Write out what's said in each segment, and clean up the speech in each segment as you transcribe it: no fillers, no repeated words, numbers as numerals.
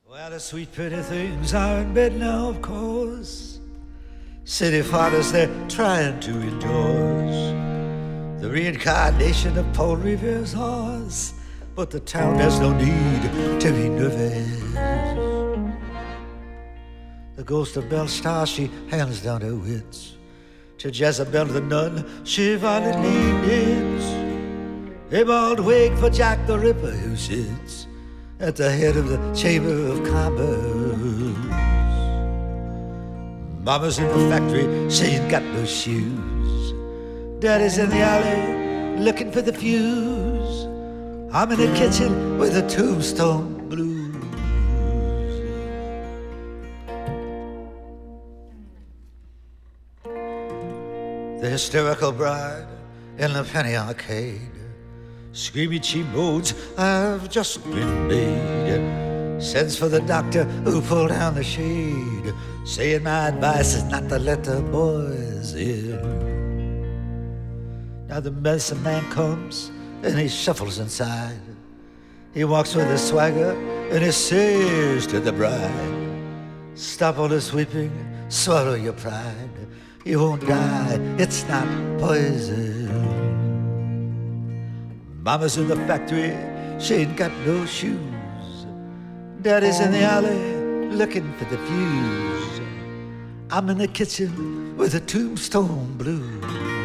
Well, the sweet pretty things are in bed now, of course. City fathers, they're trying to endorse the reincarnation of Paul Revere's horse. But the town has no need to be nervous. The ghost of Belle Star, she hands down her wits to Jezebel the nun, she violently knits a bald wig for Jack the Ripper, who sits at the head of the Chamber of Commerce. Mama's in the factory, she ain't got no shoes. Daddy's in the alley, looking for the fuse. I'm in the kitchen with the Tombstone Blues. The hysterical bride in the penny arcade, screaming cheap modes I've just been made, sends for the doctor who pulled down the shade, saying my advice is not to let the boys in. Now the medicine man comes and he shuffles inside. He walks with a swagger and he says to the bride, stop all this weeping, swallow your pride. You won't die, it's not poison. Mama's in the factory, she ain't got no shoes. Daddy's in the alley, looking for the fuse. I'm in the kitchen with the Tombstone Blues.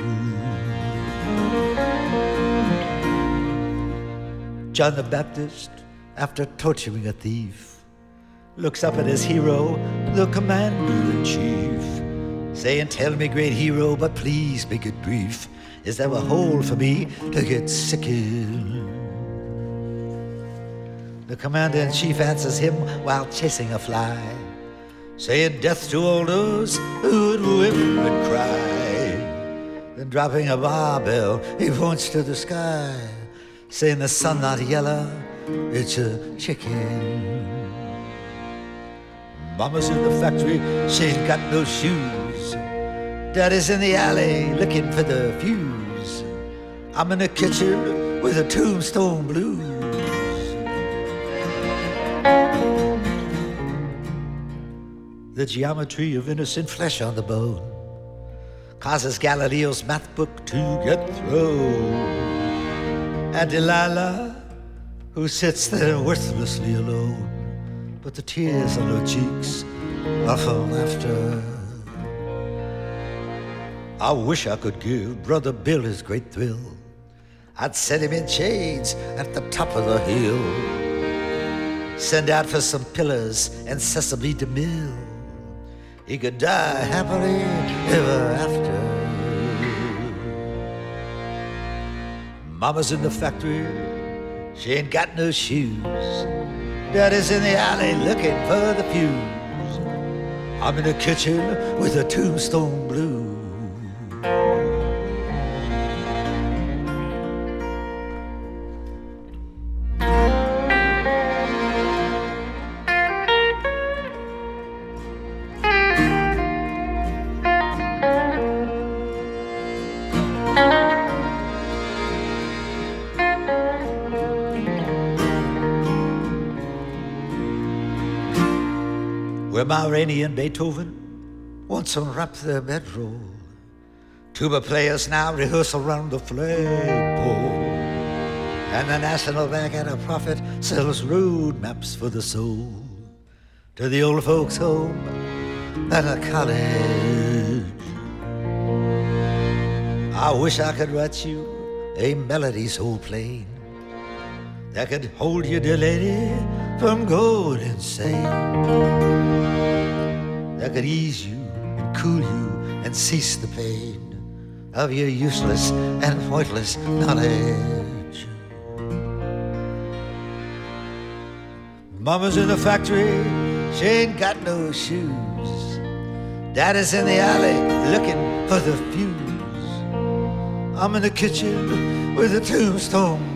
John the Baptist, after torturing a thief, looks up at his hero, the commander-in-chief, saying, tell me, great hero, but please make it brief. Is there a hole for me to get sick in? The commander-in-chief answers him while chasing a fly, saying, death to all those who would whip and cry. Then dropping a barbell, he points to the sky, saying the sun not yellow, it's a chicken. Mama's in the factory, she ain't got no shoes. Daddy's in the alley, looking for the fuse. I'm in the kitchen with the Tombstone Blues. The geometry of innocent flesh on the bone causes Galileo's math book to get thrown. And Delilah, who sits there worthlessly alone, but the tears on her cheeks are from laughter. I wish I could give Brother Bill his great thrill. I'd set him in chains at the top of the hill, send out for some pillars and sesame to mill. He could die happily ever after. Mama's in the factory, she ain't got no shoes. Daddy's in the alley looking for the fuse. I'm in the kitchen with the Tombstone Blues. Where Ma Rainey and Beethoven once unwrapped their bedroll, tuba players now rehearse around the flagpole, and the National Bank at a profit sells road maps for the soul to the old folks' home and a college. I wish I could write you a melody so plain that could hold you, dear lady, from going insane, that could ease you and cool you and cease the pain of your useless and pointless knowledge. Mama's in the factory, she ain't got no shoes. Daddy's in the alley looking for the fuse. I'm in the kitchen with a Tombstone